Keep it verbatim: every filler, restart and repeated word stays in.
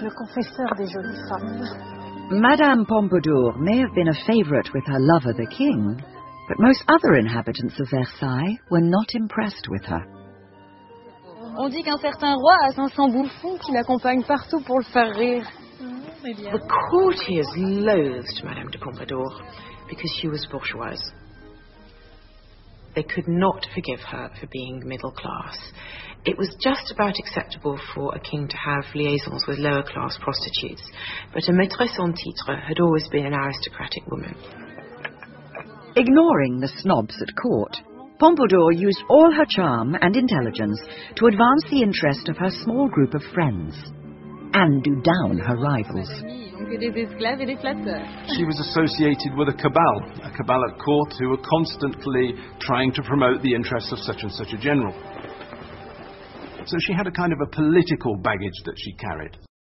le confesseur des jolies femmes. Madame Pompadour may have been a favourite with her lover the king, but most other inhabitants of Versailles were not impressed with her. On dit qu'un certain roi a cinq cents bouffons qui l'accompagnent partout pour le faire rire. The courtiers loathed Madame de Pompadour because she was bourgeoise. They could not forgive her for being middle class. It was just about acceptable for a king to have liaisons with lower class prostitutes, but a maîtresse en titre had always been an aristocratic woman. Ignoring the snobs at court, Pompadour used all her charm and intelligence to advance the interest of her small group of friends and do down her rivals. She was associated with a cabal, a cabal at court who were constantly trying to promote the interests of such and such a general. So she had a kind of a political baggage that she carried.